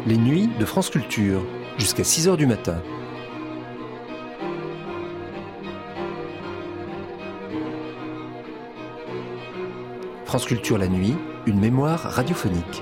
Les nuits de France Culture, jusqu'à 6h du matin. France Culture la nuit, une mémoire radiophonique.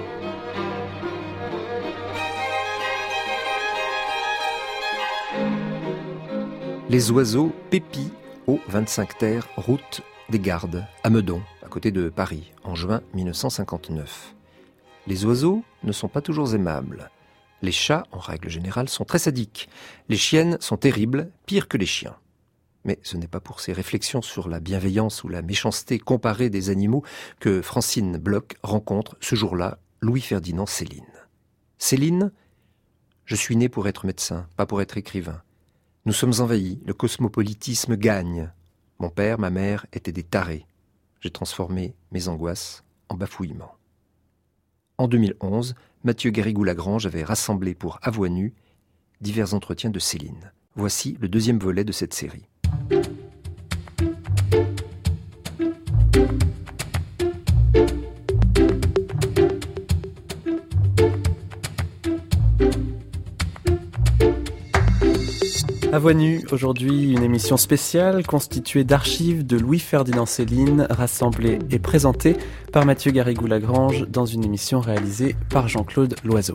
Les oiseaux pépient au 25 terre, route des Gardes, à Meudon, à côté de Paris, en juin 1959. Les oiseaux ne sont pas toujours aimables. Les chats, en règle générale, sont très sadiques. Les chiennes sont terribles, pires que les chiens. Mais ce n'est pas pour ces réflexions sur la bienveillance ou la méchanceté comparée des animaux que Francine Bloch rencontre ce jour-là Louis-Ferdinand Céline. Céline, je suis né pour être médecin, pas pour être écrivain. Nous sommes envahis, le cosmopolitisme gagne. Mon père, ma mère étaient des tarés. J'ai transformé mes angoisses en bafouillements. En 2011, Mathieu Garrigou-Lagrange avait rassemblé pour À Voix nue divers entretiens de Céline. Voici le deuxième volet de cette série. À Voix nue, aujourd'hui une émission spéciale constituée d'archives de Louis-Ferdinand Céline, rassemblées et présentées par Mathieu Garrigou-Lagrange dans une émission réalisée par Jean-Claude Loiseau.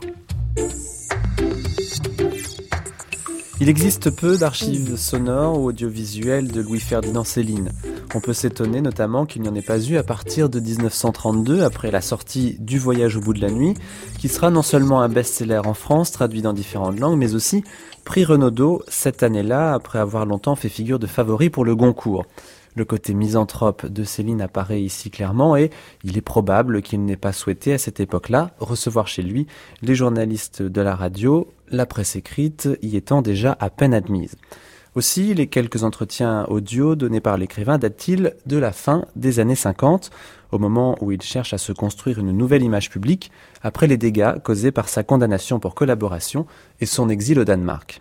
Il existe peu d'archives sonores ou audiovisuelles de Louis-Ferdinand Céline. On peut s'étonner notamment qu'il n'y en ait pas eu à partir de 1932, après la sortie du Voyage au bout de la nuit, qui sera non seulement un best-seller en France, traduit dans différentes langues, mais aussi prix Renaudot cette année-là, après avoir longtemps fait figure de favori pour le Goncourt. Le côté misanthrope de Céline apparaît ici clairement et il est probable qu'il n'ait pas souhaité à cette époque-là recevoir chez lui les journalistes de la radio, la presse écrite y étant déjà à peine admise. Aussi, les quelques entretiens audio donnés par l'écrivain datent-ils de la fin des années 50, au moment où il cherche à se construire une nouvelle image publique, après les dégâts causés par sa condamnation pour collaboration et son exil au Danemark.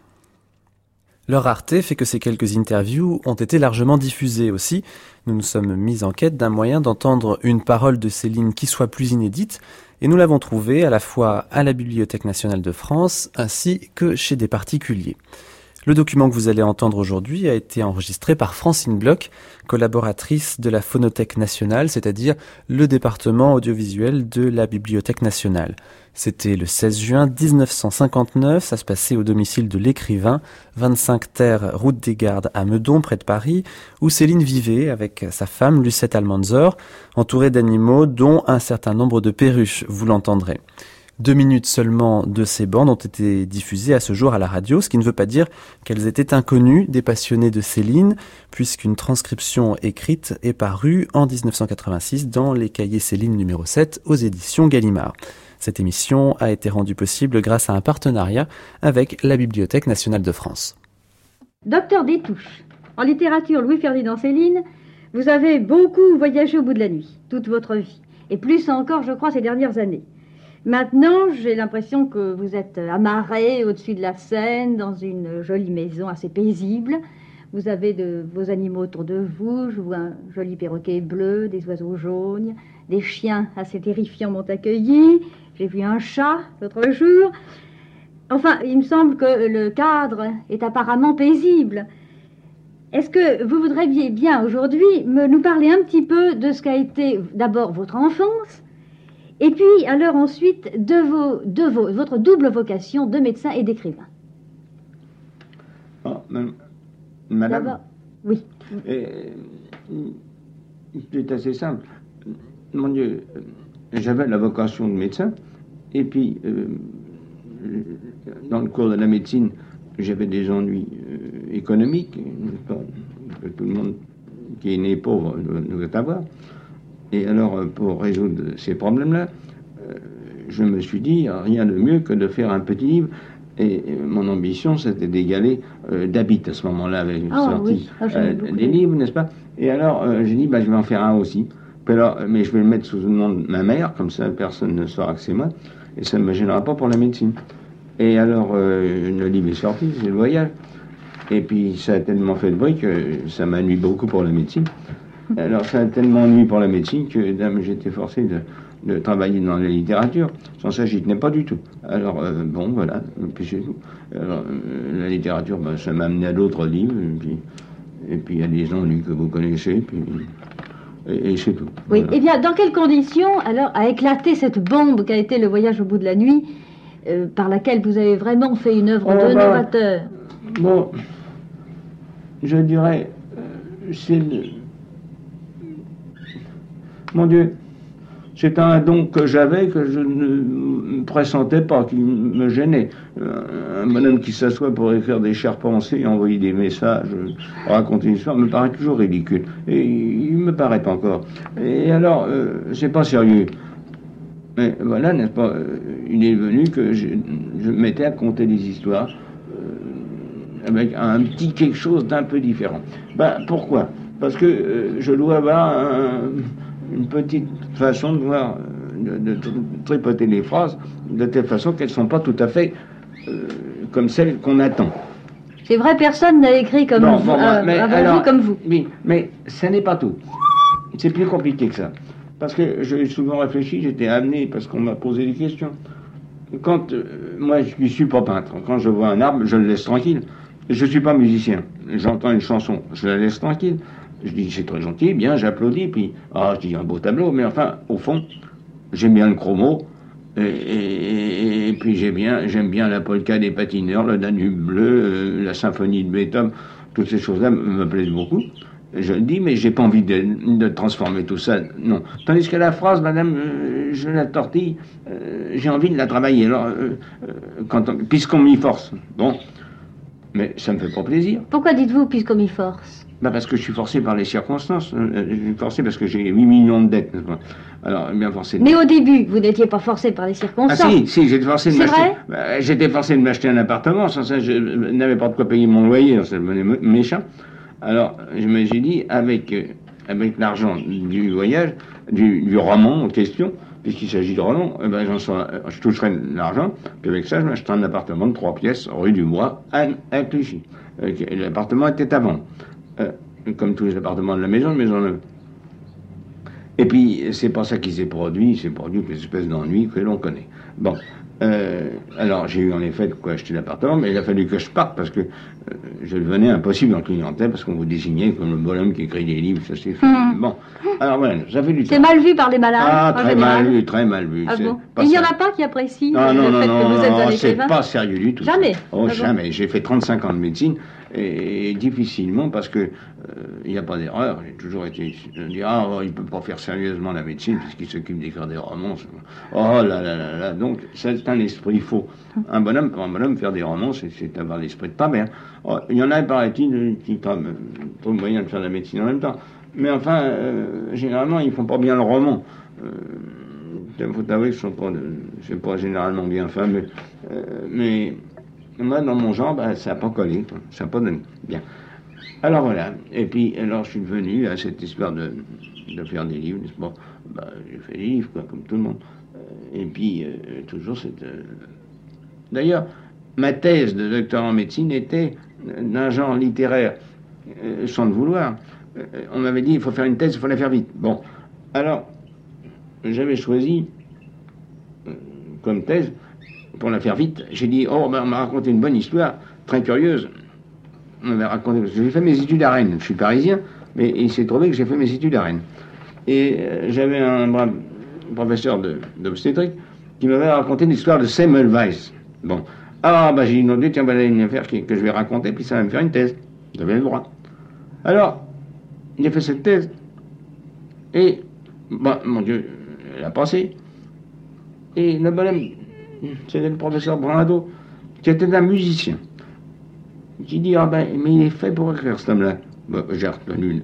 Leur rareté fait que ces quelques interviews ont été largement diffusées aussi. Nous nous sommes mis en quête d'un moyen d'entendre une parole de Céline qui soit plus inédite, et nous l'avons trouvée à la fois à la Bibliothèque nationale de France ainsi que chez des particuliers. Le document que vous allez entendre aujourd'hui a été enregistré par Francine Bloch, collaboratrice de la Phonothèque nationale, c'est-à-dire le département audiovisuel de la Bibliothèque nationale. C'était le 16 juin 1959, ça se passait au domicile de l'écrivain, 25 terre, route des Gardes à Meudon, près de Paris, où Céline vivait avec sa femme Lucette Almanzor, entourée d'animaux dont un certain nombre de perruches, vous l'entendrez. 2 minutes seulement de ces bandes ont été diffusées à ce jour à la radio, ce qui ne veut pas dire qu'elles étaient inconnues des passionnés de Céline, puisqu'une transcription écrite est parue en 1986 dans les cahiers Céline numéro 7 aux éditions Gallimard. Cette émission a été rendue possible grâce à un partenariat avec la Bibliothèque nationale de France. Docteur Détouche, en littérature Louis-Ferdinand Céline, vous avez beaucoup voyagé au bout de la nuit, toute votre vie, et plus encore, je crois, ces dernières années. Maintenant, j'ai l'impression que vous êtes amarré au-dessus de la Seine, dans une jolie maison assez paisible. Vous avez vos animaux autour de vous. Je vois un joli perroquet bleu, des oiseaux jaunes, des chiens assez terrifiants m'ont accueilli. J'ai vu un chat l'autre jour. Enfin, il me semble que le cadre est apparemment paisible. Est-ce que vous voudriez bien aujourd'hui nous parler un petit peu de ce qu'a été d'abord votre enfance, et puis, alors ensuite, votre double vocation de médecin et d'écrivain. Oh, madame. D'abord, oui. C'est assez simple. Mon Dieu, j'avais la vocation de médecin, et puis, dans le cours de la médecine, j'avais des ennuis économiques, que tout le monde qui est né pauvre doit avoir. Et alors, pour résoudre ces problèmes-là, je me suis dit, rien de mieux que de faire un petit livre. Et mon ambition, c'était d'égaler Dabit à ce moment-là, avec une sortie des livres, n'est-ce pas? Et alors, j'ai dit, je vais en faire un aussi. Puis alors, mais je vais le mettre sous le nom de ma mère, comme ça, personne ne saura que c'est moi. Et ça ne me gênera pas pour la médecine. Et alors, le livre est sorti, c'est le voyage. Et puis, ça a tellement fait de bruit que ça m'ennuie beaucoup pour la médecine. Alors, ça a tellement ennuyé pour la médecine que j'étais forcé de travailler dans la littérature. Sans ça, j'y tenais pas du tout. Alors, bon, voilà, puis c'est tout. Alors, la littérature, ben, ça m'a amené à d'autres livres, et puis il y a des ennuis que vous connaissez, puis, et c'est tout. Oui, Voilà. eh bien, dans quelles conditions, alors, a éclaté cette bombe qu'a été le voyage au bout de la nuit, par laquelle vous avez vraiment fait une œuvre de novateur? Bon, je dirais, mon Dieu, c'est un don que j'avais que je ne pressentais pas, qui me gênait. Un bonhomme qui s'assoit pour écrire des chères pensées, envoyer des messages, raconter une histoire, me paraît toujours ridicule. Et il me paraît encore. Et alors, c'est pas sérieux. Mais voilà, n'est-ce pas, il est venu que je me mettais à conter des histoires avec un petit quelque chose d'un peu différent. Ben, pourquoi? Parce que je dois avoir une petite façon de voir, de tripoter les phrases, de telle façon qu'elles ne sont pas tout à fait comme celles qu'on attend. C'est vrai, personne n'a écrit comme Bon, vous, mais avant alors, vous comme vous. Oui, mais ça n'est pas tout. C'est plus compliqué que ça. Parce que j'ai souvent réfléchi, j'étais amené, parce qu'on m'a posé des questions. Quand, moi, je ne suis pas peintre. Quand je vois un arbre, je le laisse tranquille. Je ne suis pas musicien. J'entends une chanson, je la laisse tranquille. Je dis, c'est très gentil, bien, j'applaudis, puis, je dis, un beau tableau, mais enfin, au fond, j'aime bien le chromo, et puis j'aime bien la polka des patineurs, le Danube bleu, la symphonie de Beethoven, toutes ces choses-là me plaisent beaucoup. Je le dis, mais j'ai pas envie de transformer tout ça, non. Tandis que la phrase, madame, je la tortille, j'ai envie de la travailler, alors, puisqu'on m'y force, bon, mais ça me fait pas plaisir. Pourquoi dites-vous puisqu'on m'y force? Ben parce que je suis forcé par les circonstances. Je suis forcé parce que j'ai 8 millions de dettes. Alors, bien forcé. Mais au début, vous n'étiez pas forcé par les circonstances. Ah si, j'étais forcé de C'est m'acheter. vrai? J'étais forcé de m'acheter un appartement. Sans ça, je n'avais pas de quoi payer mon loyer. Ça devenait méchant. Alors, je me suis dit, avec l'argent du voyage, du roman en question, puisqu'il s'agit de roman, je toucherai l'argent. Puis avec ça, je m'achèterai un appartement de 3 pièces, rue du Bois, à Clichy. L'appartement était à vendre. Comme tous les appartements de la maison neuve. Et puis, c'est pas ça qui s'est produit, il s'est produit une espèce d'ennui que l'on connaît. Bon, alors j'ai eu en effet de quoi acheter l'appartement, mais il a fallu que je parte parce que je devenais impossible en clientèle, parce qu'on vous désignait comme le bonhomme qui écrit des livres, ça c'est fait. Bon, alors voilà, ça fait du temps. C'est mal vu par les malades. Ah, en très général. mal vu, très mal vu. Ah bon? Pas Il n'y en a sérieux. pas qui apprécient Non, le fait que vous êtes un c'est écrivain? pas sérieux du tout. Jamais. Oh, Ah bon? jamais. J'ai fait 35 ans de médecine et difficilement parce que il n'y a pas d'erreur. J'ai toujours été. Je dis, il peut pas faire sérieusement la médecine puisqu'il s'occupe d'écrire des romans. Oh là là là là. Donc, c'est un esprit faux. Pour un bonhomme, faire des romans, c'est avoir l'esprit de ta mère. Oh, il y en a, paraît-il, qui trouvent le moyen de faire de la médecine en même temps. Mais enfin, généralement, ils font pas bien le roman. Il faut avouer que je ne suis pas généralement bien fameux. Mais moi, dans mon genre, ça n'a pas collé. Ça n'a pas donné. Bien. Alors voilà. Et puis, alors, je suis devenu à cette histoire de faire des livres, n'est-ce pas? J'ai fait des livres, comme tout le monde. Et puis, toujours cette... D'ailleurs, ma thèse de doctorat en médecine était d'un genre littéraire, sans le vouloir. On m'avait dit, il faut faire une thèse, il faut la faire vite. Bon. Alors, j'avais choisi comme thèse, pour la faire vite, j'ai dit, on m'a raconté une bonne histoire, très curieuse. On m'avait raconté, parce que j'ai fait mes études à Rennes. Je suis parisien, mais il s'est trouvé que j'ai fait mes études à Rennes. Et j'avais un brave professeur d'obstétrique qui m'avait raconté l'histoire de Semmelweis. Bon. J'ai dit, non, tiens, voilà une affaire que je vais raconter, puis ça va me faire une thèse. J'avais le droit. Alors, il a fait cette thèse, et, mon Dieu, elle a passé. Et le bonhomme, c'était le professeur Brando, qui était un musicien. Qui dit, mais il est fait pour écrire cet homme-là. J'ai retenu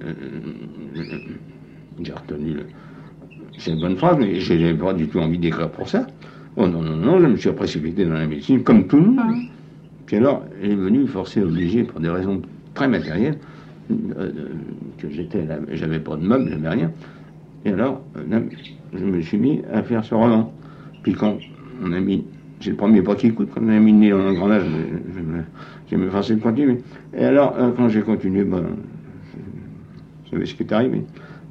c'est une bonne phrase, mais je n'avais pas du tout envie d'écrire pour ça. Oh non, je me suis précipité dans la médecine, comme tout le monde. Puis alors, il est venu forcer, obligé, pour des raisons très matérielles, que j'avais pas de meubles, j'avais rien. Et alors, je me suis mis à faire ce roman. Puis quand on a mis, c'est le premier pas qui coûte, quand on a mis le nez dans l'engrenage, je me forçais de continuer. Et alors, quand j'ai continué, vous savez ce qui est arrivé. Bon,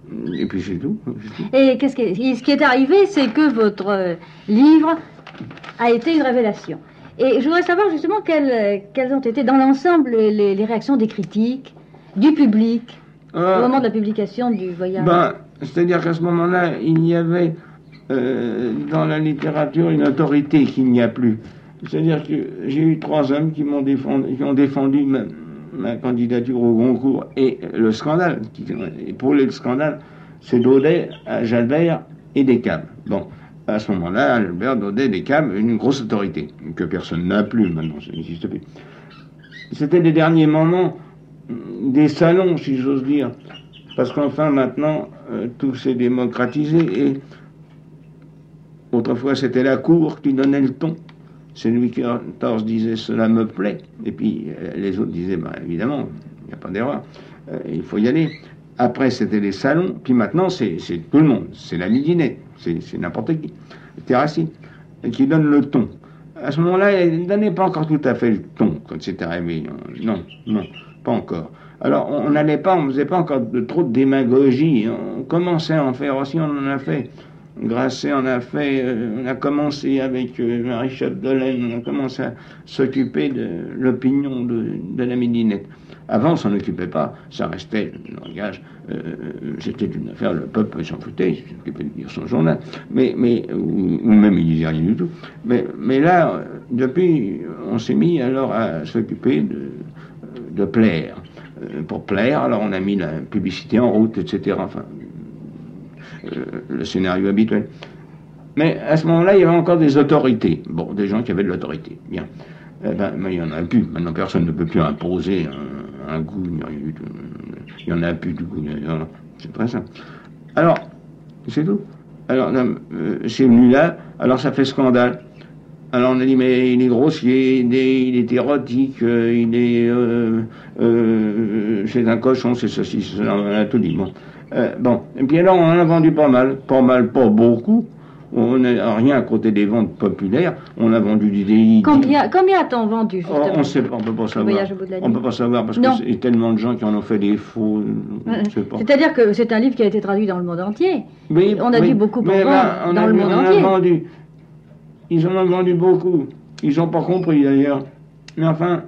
Et puis c'est tout. Et ce qui est arrivé, c'est que votre livre a été une révélation. Et je voudrais savoir justement quelles ont été dans l'ensemble les réactions des critiques, du public, au moment de la publication du voyage. C'est-à-dire qu'à ce moment-là, il y avait dans la littérature une autorité qu'il n'y a plus. C'est-à-dire que j'ai eu 3 hommes qui ont défendu ma candidature au Goncourt et le scandale. Et pour le scandale, c'est Daudet, Jalbert et Descamps. Bon, à ce moment-là, Jalbert, Daudet, Descamps, une grosse autorité que personne n'a plus maintenant, ça n'existe plus. C'était les derniers moments des salons, si j'ose dire, parce qu'enfin maintenant tout s'est démocratisé et autrefois c'était la cour qui donnait le ton. C'est Louis XIV disait cela me plaît, et puis les autres disaient évidemment, il n'y a pas d'erreur, il faut y aller. Après c'était les salons, puis maintenant c'est tout le monde, c'est la midinette, c'est n'importe qui, Terrassi, qui donne le ton. À ce moment-là, il ne donnait pas encore tout à fait le ton quand c'était arrivé. Non, pas encore. Alors on ne faisait pas encore trop de démagogie, on commençait à en faire aussi, on en a fait. Grasset en a fait, on a commencé avec Marie Chapdelaine, on a commencé à s'occuper de l'opinion de la midinette. Avant, on s'en occupait pas, ça restait le langage, c'était une affaire, le peuple s'en foutait, il s'occupait de dire son journal, ou même il disait rien du tout. Mais là, depuis, on s'est mis alors à s'occuper de plaire. Pour plaire, alors on a mis la publicité en route, etc. Enfin, le scénario habituel. Mais à ce moment-là, il y avait encore des autorités. Bon, des gens qui avaient de l'autorité. Bien. Mais il n'y en a plus. Maintenant, personne ne peut plus imposer un goût. Il n'y en a plus du goût. C'est très simple. Alors, c'est tout. Alors, c'est venu là. Alors, ça fait scandale. Alors, on a dit, mais il est grossier, il est érotique, c'est un cochon, c'est ceci, c'est cela. On a tout dit. Bon, et puis alors on en a vendu pas mal, pas beaucoup. On n'a rien à côté des ventes populaires. On a vendu des... Combien a-t-on vendu, justement? On ne sait pas, on ne peut pas savoir. On ne peut pas savoir parce qu'il y a tellement de gens qui en ont fait des faux. C'est-à-dire que c'est un livre qui a été traduit dans le monde entier. On a dû beaucoup vendre dans le monde entier. Ils en ont vendu beaucoup. Ils n'ont pas compris d'ailleurs. Mais enfin,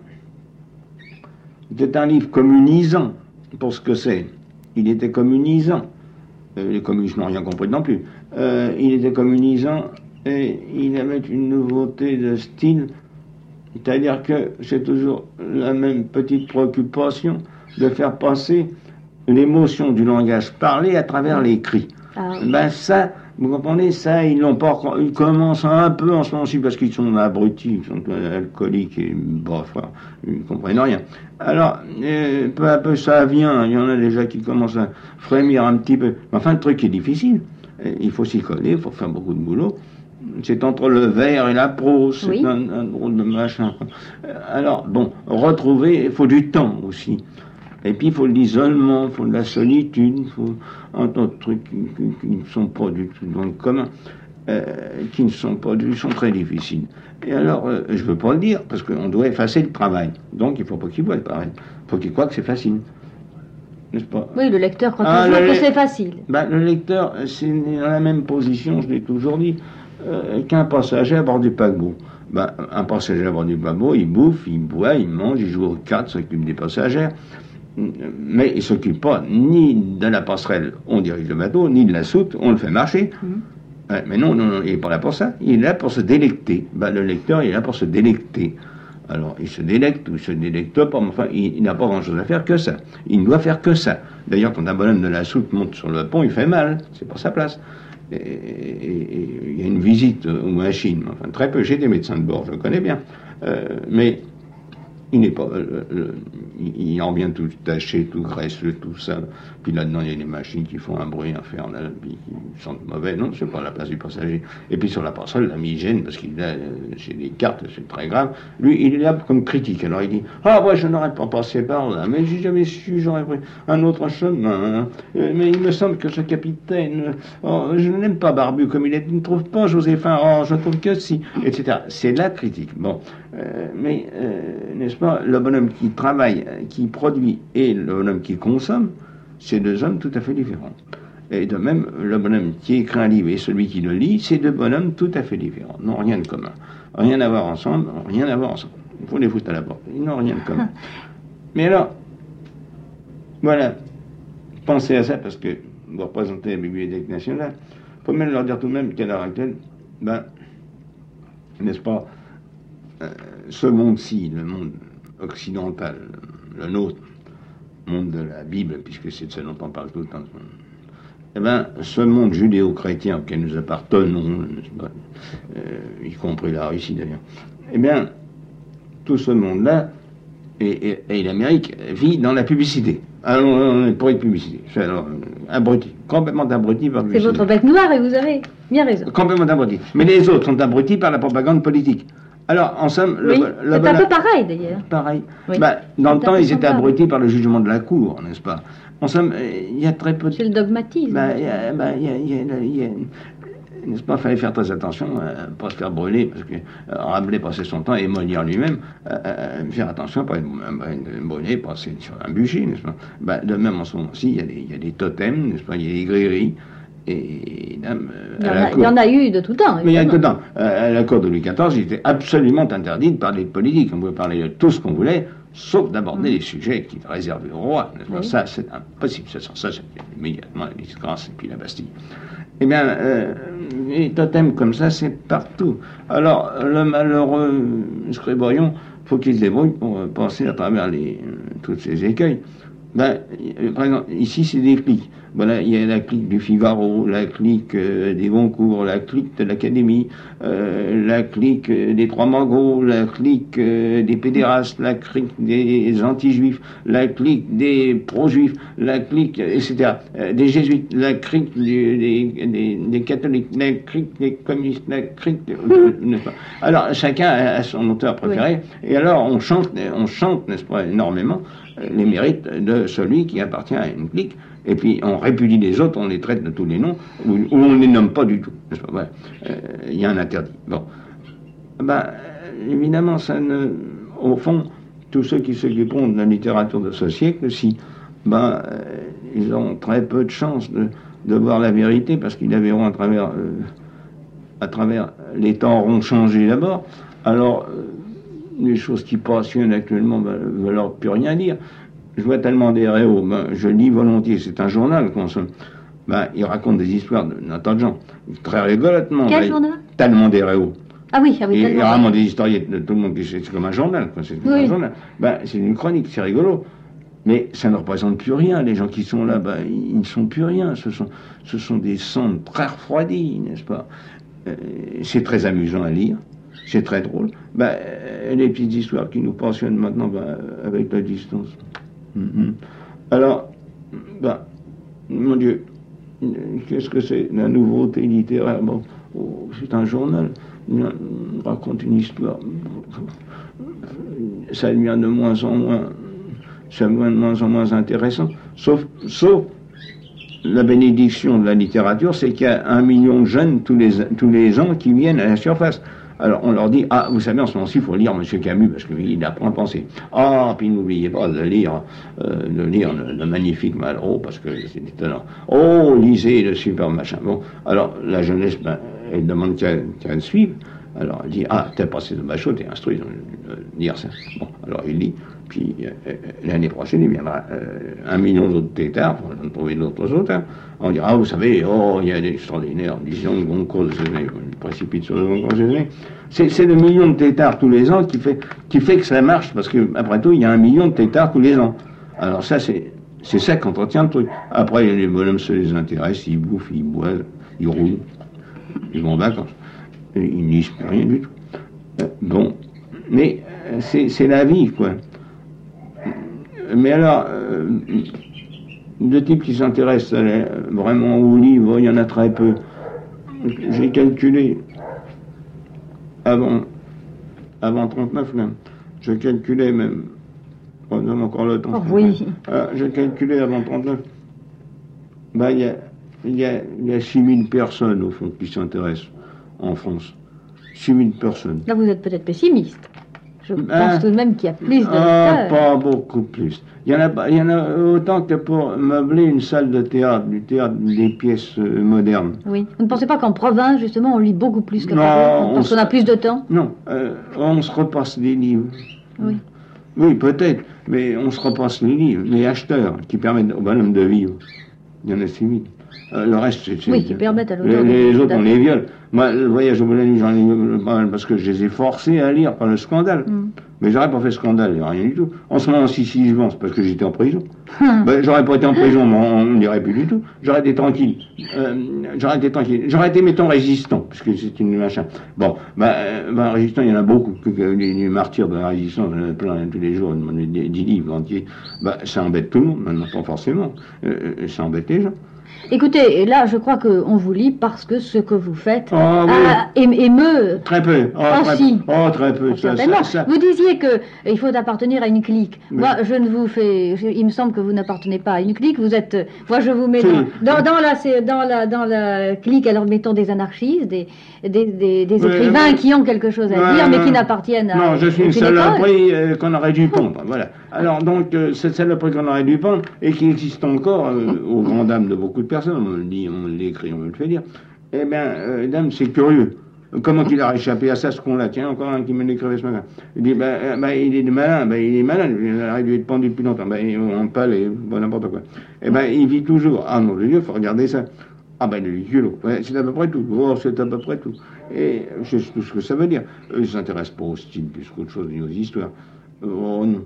c'est un livre communisant pour ce que c'est. Il était communisant. Les communistes n'ont rien compris non plus. Il était communisant et il avait une nouveauté de style. C'est-à-dire que c'est toujours la même petite préoccupation de faire passer l'émotion du langage parlé à travers les cris. Ça, vous comprenez, ça, ils n'ont pas. Ils commencent un peu en ce moment-ci parce qu'ils sont abrutis, ils sont alcooliques et bref, ils ne comprennent rien. Alors, peu à peu, ça vient. Il y en a déjà qui commencent à frémir un petit peu. Mais enfin, le truc est difficile. Il faut s'y coller, il faut faire beaucoup de boulot. C'est entre le vers et la prose, c'est un drôle de machin. Alors, bon, retrouver, il faut du temps aussi. Et puis il faut de l'isolement, il faut de la solitude, il faut un tas de trucs qui ne sont pas du tout dans le commun, qui sont très difficiles. Et alors, je ne veux pas le dire, parce qu'on doit effacer le travail. Donc il ne faut pas qu'il voit le pareil. Il faut qu'il croie que c'est facile. N'est-ce pas? Oui, le lecteur croit toujours que c'est facile. Le lecteur, c'est dans la même position, je l'ai toujours dit, qu'un passager à bord du paquebot. Un passager à bord du paquebot, il bouffe, il boit, il mange, il joue aux cartes, s'occupe des passagers. Mais il ne s'occupe pas ni de la passerelle, on dirige le bateau, ni de la soute, on le fait marcher. Mais non, il n'est pas là pour ça, il est là pour se délecter. Le lecteur, il est là pour se délecter. Alors, il se délecte ou il se délecte pas, mais enfin, il n'a pas grand-chose à faire que ça. Il ne doit faire que ça. D'ailleurs, quand un bonhomme de la soute monte sur le pont, il fait mal, c'est pas sa place. Et il y a une visite aux machines, enfin, très peu, j'ai des médecins de bord, je le connais bien. Mais il n'est pas... il en vient tout taché, tout graisseux, tout ça. Puis là-dedans, il y a des machines qui font un bruit infernal, puis qui sentent mauvais. Non, c'est pas la place du passager. Et puis sur la passerelle, la migène, parce qu'il a c'est des cartes, c'est très grave. Lui, il est là comme critique. Alors il dit, je n'aurais pas passé par là, mais j'ai jamais su, j'aurais pris un autre chemin. Mais il me semble que ce capitaine, je n'aime pas Barbu comme il est, il ne trouve pas Joséphin, je trouve que si, etc. C'est la critique. Bon. N'est-ce pas, le bonhomme qui travaille, qui produit, et le bonhomme qui consomme, c'est deux hommes tout à fait différents. Et de même, le bonhomme qui écrit un livre et celui qui le lit, c'est deux bonhommes tout à fait différents, n'ont rien de commun. Rien à voir ensemble, rien à voir ensemble. Il faut les foutre à la porte, ils n'ont rien de commun. Mais alors, voilà, pensez à ça parce que vous représentez la Bibliothèque nationale. Il faut même leur dire tout de même qu'à l'heure actuelle, n'est-ce pas, ce monde-ci, le monde occidental, le nôtre, le monde de la Bible, puisque c'est de ça dont on parle tout le temps, ce monde judéo-chrétien auquel nous appartenons, y compris la Russie d'ailleurs, tout ce monde-là, et l'Amérique, vit dans la publicité. Alors, on est pour une publicité. Alors, abruti, complètement abruti par la publicité. C'est votre bête noire et vous avez bien raison. Complètement abruti. Mais les autres sont abrutis par la propagande politique. Alors, en somme... Oui, c'est un peu pareil d'ailleurs. Pareil. Oui. Dans le temps, ils étaient abrutis par le jugement de la Cour, n'est-ce pas? En somme, il y a très peu de... C'est le dogmatisme. N'est-ce pas, il fallait faire très attention, pas se faire brûler, parce que Rabelais passait son temps, et Molière lui-même, faire attention, pas être brûlé, passer sur un bûcher, n'est-ce pas? De même, en ce moment-ci, il y a des totems, n'est-ce pas, il y a des grilleries, et il y en a eu de tout temps. Mais il y a de tout temps. À la cour de Louis XIV, il était absolument interdit de parler de politique. On pouvait parler de tout ce qu'on voulait, sauf d'aborder les sujets qui étaient réservés au roi. Oui. Ça, c'est impossible. Ça, c'est immédiatement la disgrâce et puis la Bastille. Eh bien, les totems comme ça, c'est partout. Alors, le malheureux Scriboyon, faut qu'il se débrouille pour passer à travers tous ces écueils. Par exemple, ici, c'est des cliques. Voilà, il y a la clique du Figaro, la clique des Goncourt, la clique de l'Académie, la clique des Trois Mangots, la clique des pédérastes, la clique des anti-juifs, la clique des pro-juifs, la clique, etc., des jésuites, la clique des catholiques, la clique des communistes, la clique... Alors, chacun a son auteur préféré, oui. Et alors on chante, n'est-ce pas, énormément les mérites de celui qui appartient à une clique. Et puis on répudie les autres, on les traite de tous les noms, ou on ne les nomme pas du tout. Il y a un interdit. Bon. Évidemment, au fond, tous ceux qui s'occuperont de la littérature de ce siècle, ils ont très peu de chance de voir la vérité, parce qu'ils la verront à travers les temps auront changé d'abord. Alors, les choses qui passionnent actuellement ne veulent leur plus rien dire. Je vois tellement des réaux, je lis volontiers, c'est un journal qu'on se... il raconte des histoires d'un tas de gens, très rigolotement. Quel journal? Tellement des réaux. Ah oui, Il y a vraiment des historiettes de tout le monde, c'est comme un journal, quoi. C'est un journal. C'est une chronique, c'est rigolo. Mais ça ne représente plus rien. Les gens qui sont là, ils ne sont plus rien. Ce sont des cendres très refroidies, n'est-ce pas? C'est très amusant à lire. C'est très drôle. Les petites histoires qui nous passionnent maintenant, avec la distance. Alors, mon Dieu, qu'est-ce que c'est la nouveauté littéraire? C'est un journal, il raconte une histoire. Ça devient de moins en moins intéressant. Sauf la bénédiction de la littérature, c'est qu'il y a 1 million de jeunes tous les ans qui viennent à la surface. Alors on leur dit, vous savez, en ce moment-ci, il faut lire M. Camus, parce qu'il apprend à penser. Puis n'oubliez pas de lire le magnifique Malraux, parce que c'est étonnant. Lisez le super machin. Bon, alors la jeunesse, elle demande qu'à le suivre. Alors elle dit, t'es passé de Bachot, t'es instruit de lire ça. Bon, alors il lit, puis l'année prochaine, il viendra 1 million d'autres têtards, pour trouver d'autres auteurs. On dira, vous savez, il y a des extraordinaires, disons, le Goncourt de Cézanne, le précipite sur le Goncourt de Cézanne. C'est le million de têtards tous les ans qui fait que ça marche, parce que après tout, il y a 1 million de têtards tous les ans. Alors ça, c'est ça qui entretient le truc. Après, les bonhommes se les intéressent, ils bouffent, ils boivent, ils roulent, ils vont en vacances. Ils n'y lisent plus rien du tout. Mais c'est la vie, quoi. Mais alors, de types qui s'intéressent vraiment aux livres, il y en a très peu. J'ai calculé, avant 39, là, je calculais même, on donne encore le temps. Oui. J'ai calculé avant 39, il y a 6000 personnes, au fond, qui s'intéressent en France. 6000 personnes. Là, vous êtes peut-être pessimiste. Je pense tout de même qu'il y a plus de lecteurs. Pas beaucoup plus. Il y en a autant que pour meubler une salle de théâtre, des pièces modernes. Oui. Vous ne pensez pas qu'en province, justement, on lit beaucoup plus qu'à Non, Paris, parce qu'on a plus de temps? Non, on se repasse des livres. Oui. Oui, peut-être, mais on se repasse les livres, les acheteurs, qui permettent au bonhomme de vivre. Il y en a 6 000. Le reste, c'est... Oui, qui permettent à l'auteur Les autres, on les viole. Moi, le voyage au bout de la nuit, j'en ai eu pas mal parce que je les ai forcés à lire par le scandale. Mais j'aurais pas fait scandale, rien du tout. En ce moment, si je pense, parce que j'étais en prison. J'aurais pas été en prison, mais on ne dirait plus du tout. J'aurais été tranquille. J'aurais été, mettons, résistant, parce que c'est une machin. Bon, résistant, il y en a beaucoup. Les martyrs de la résistance, il y en a plein tous les jours, des livres entiers. Ça embête tout le monde, maintenant, pas forcément. Ça embête les gens. Écoutez, là, je crois qu'on vous lit parce que ce que vous faites oui. émeut. Très peu. Très peu. Certainement. Vous disiez qu'il faut appartenir à une clique. Oui. Moi, je ne vous fais... Il me semble que vous n'appartenez pas à une clique. Vous êtes... Moi, je vous mets dans la clique, alors mettons des anarchistes, des écrivains qui ont quelque chose à dire, mais qui n'appartiennent à... Non, je suis une saloperie qu'on aurait dû pendre. Voilà. Alors, donc, cette saloperie qu'on aurait dû pendre, et qui existe encore, aux grandes dames de beaucoup de personnes, on me le dit, on l'écrit, on me le fait dire, eh bien, dame, c'est curieux. Comment il a échappé à ça, ce qu'on l'a? Tiens, encore un qui me l'écrivait ce matin. Il dit, il est malin, il aurait dû être pendu depuis longtemps, on pâle et n'importe quoi. Eh bien, il vit toujours. Ah non, de Dieu, il faut regarder ça. Ah le culot, c'est à peu près tout. Oh, c'est à peu près tout. Et je sais tout ce que ça veut dire. Eux, ils ne s'intéressent pas au style plus qu'autre chose, ni aux histoires. Oh non.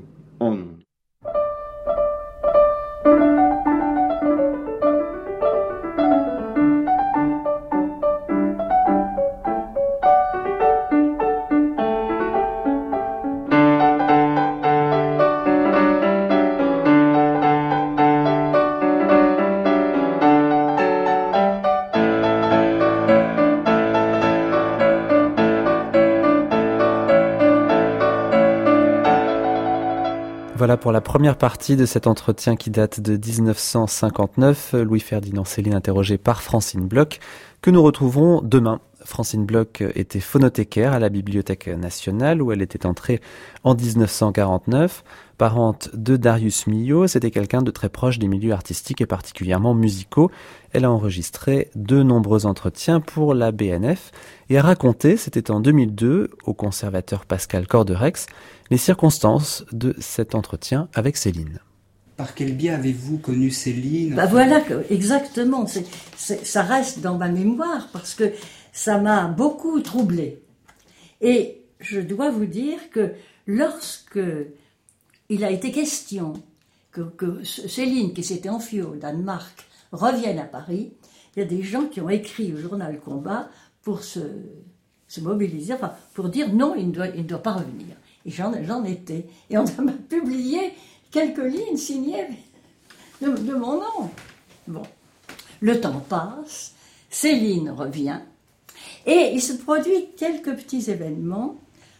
Voilà pour la première partie de cet entretien qui date de 1959. Louis-Ferdinand Céline interrogé par Francine Bloch, que nous retrouverons demain. Francine Bloch était phonothécaire à la Bibliothèque nationale où elle était entrée en 1949. Parente de Darius Milhaud, c'était quelqu'un de très proche des milieux artistiques et particulièrement musicaux. Elle a enregistré de nombreux entretiens pour la BNF et a raconté, c'était en 2002, au conservateur Pascal Corderex, les circonstances de cet entretien avec Céline. Par quel biais avez-vous connu Céline? Voilà, exactement. Ça reste dans ma mémoire parce que ça m'a beaucoup troublée. Et je dois vous dire que lorsque il a été question que Céline, qui s'était enfuie au Danemark, revienne à Paris, il y a des gens qui ont écrit au journal Combat pour se mobiliser, enfin, pour dire non, il ne doit pas revenir. Et j'en étais. Et on m'a publié quelques lignes signées de mon nom. Bon, le temps passe, Céline revient, et il se produit quelques petits événements.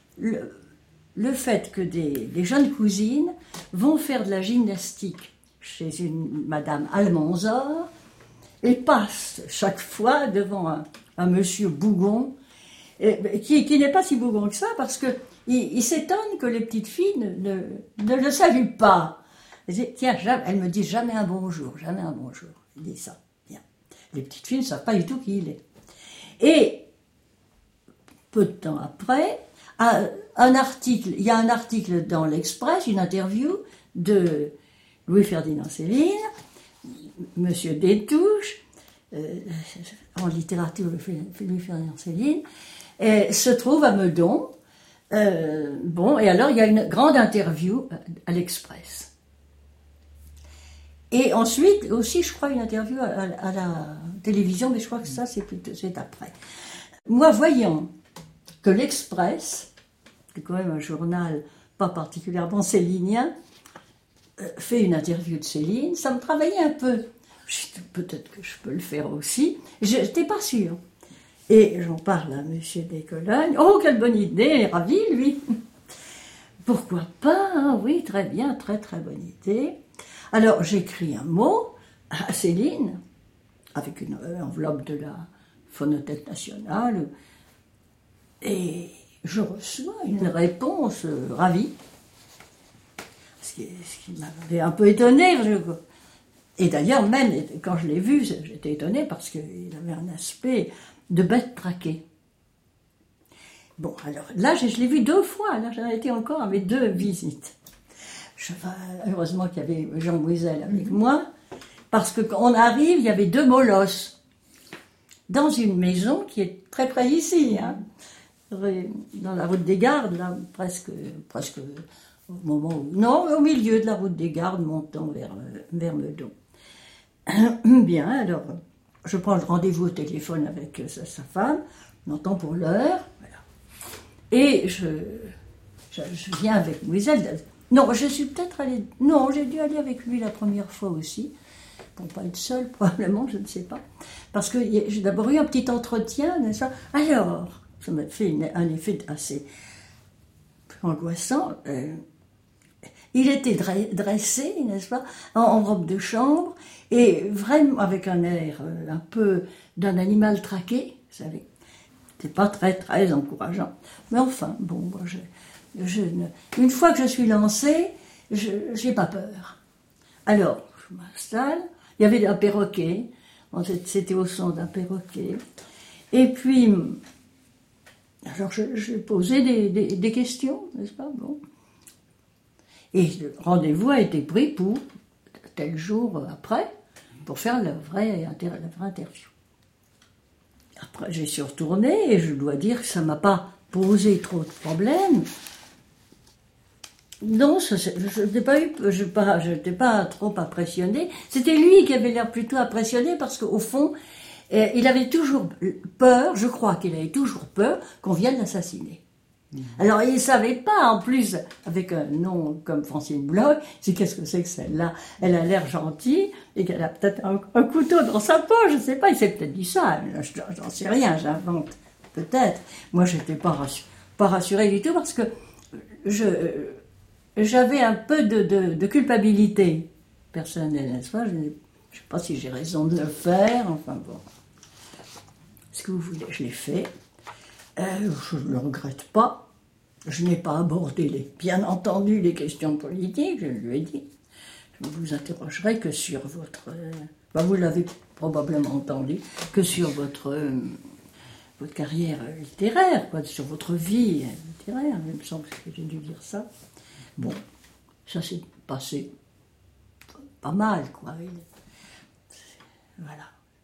Le fait que des jeunes cousines vont faire de la gymnastique chez une madame Almanzor et passent chaque fois devant un monsieur bougon, qui n'est pas si bougon que ça, parce que il s'étonne que les petites filles ne le saluent pas. Tiens, elle me dit jamais un bonjour, jamais un bonjour. Il dit ça. Bien. Les petites filles ne savent pas du tout qui il est. Et peu de temps après, il y a un article dans l'Express, une interview de Louis-Ferdinand Céline, Monsieur Détouche, en littérature Louis-Ferdinand Céline, se trouve à Meudon. Et alors il y a une grande interview à l'Express. Et ensuite aussi, je crois, une interview à la télévision, mais je crois que ça c'est après. Moi, voyant que l'Express, qui est quand même un journal pas particulièrement célinien, fait une interview de Céline, ça me travaillait un peu. Peut-être que je peux le faire aussi. Je n'étais pas sûre. Et j'en parle à M. Descolognes. Oh, quelle bonne idée, ravi, lui. Pourquoi pas, hein? Oui, très bien, très très bonne idée. Alors, j'écris un mot à Céline, avec une enveloppe de la Phonothèque nationale, et je reçois une réponse ravie, ce qui m'avait un peu étonnée. Et d'ailleurs, même quand je l'ai vu, j'étais étonnée parce qu'il avait un aspect de bête traquée. Bon, alors là, je l'ai vu 2 fois, là j'en étais encore à mes 2 visites. Heureusement qu'il y avait Jean Mouisel avec moi, parce que quand on arrive, il y avait 2 molosses dans une maison qui est très près d'ici, hein, dans la route des Gardes, là, presque au moment où... Non, au milieu de la route des Gardes, montant vers Meudon. Bien, alors, je prends le rendez-vous au téléphone avec sa femme, on entend pour l'heure, voilà. Et je viens avec Mouisel. Non, je suis peut-être allée... Non, j'ai dû aller avec lui la première fois aussi, pour pas être seule, probablement, je ne sais pas. Parce que j'ai d'abord eu un petit entretien, n'est-ce pas? Alors, ça m'a fait un effet assez angoissant. Il était dressé, n'est-ce pas, en robe de chambre, et vraiment avec un air un peu d'un animal traqué, vous savez. C'était pas très, très encourageant. Mais enfin, bon, moi, une fois que je suis lancée, j'ai pas peur. Alors, je m'installe, il y avait un perroquet, c'était au son d'un perroquet, et puis, alors je posais des questions, n'est-ce pas, bon. Et le rendez-vous a été pris pour tel jour après, pour faire la vraie interview. Après, j'y suis retournée et je dois dire que ça ne m'a pas posé trop de problèmes. Non, je n'étais pas trop impressionnée. C'était lui qui avait l'air plutôt impressionné parce qu'au fond, il avait toujours peur, je crois qu'il avait toujours peur qu'on vienne l'assassiner. Alors, il ne savait pas, en plus, avec un nom comme Francine Bloch, c'est qu'est-ce que c'est que celle-là? Elle a l'air gentille et qu'elle a peut-être un couteau dans sa poche, je ne sais pas, il s'est peut-être dit ça, j'en sais rien, j'invente, peut-être. Moi, je n'étais pas rassurée du tout parce que j'avais un peu de culpabilité personnelle, n'est-ce pas? Je ne sais pas si j'ai raison de le faire, enfin bon. Ce que vous voulez, je l'ai fait. Je ne le regrette pas. Je n'ai pas abordé, bien entendu, les questions politiques, je lui ai dit. Je ne vous interrogerai que sur votre... vous l'avez probablement entendu, que sur votre carrière littéraire, quoi, sur votre vie littéraire. Il me semble que j'ai dû dire ça. Bon, ça s'est passé pas mal, quoi. Voilà.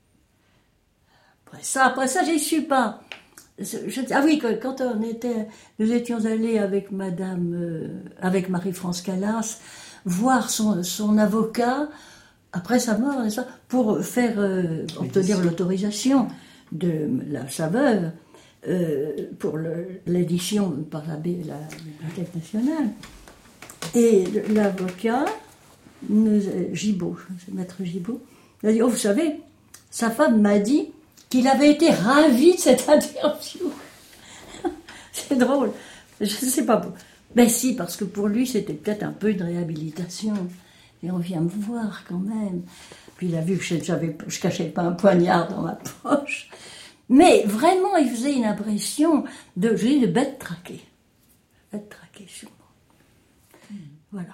Après ça, j'y suis pas. Ah oui, quand nous étions allés avec avec Marie-France Callas, voir son avocat après sa mort, pour faire obtenir l'autorisation de sa veuve pour l'édition par la Bibliothèque nationale. Et l'avocat, Gibault, maître Gibault, il a dit, oh, vous savez, sa femme m'a dit qu'il avait été ravi de cette interview. C'est drôle. Je ne sais pas. Ben si, parce que pour lui, c'était peut-être un peu une réhabilitation. Et on vient me voir quand même. Puis il a vu que je cachais pas un poignard dans ma poche. Mais vraiment, il faisait une impression de bête traquée. Bête traquée sur moi. Voilà.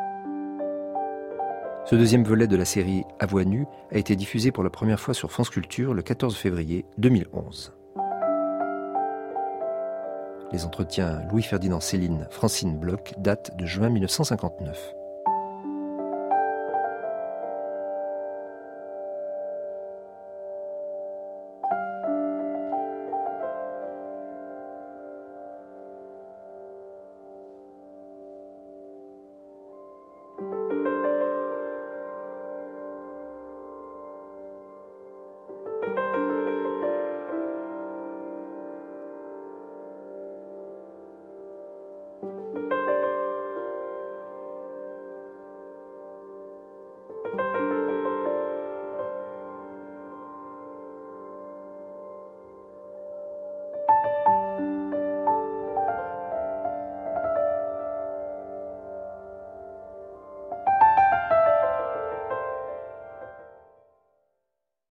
Ce deuxième volet de la série À voix nue a été diffusé pour la première fois sur France Culture le 14 février 2011. Les entretiens Louis-Ferdinand Céline, Francine Bloch datent de juin 1959.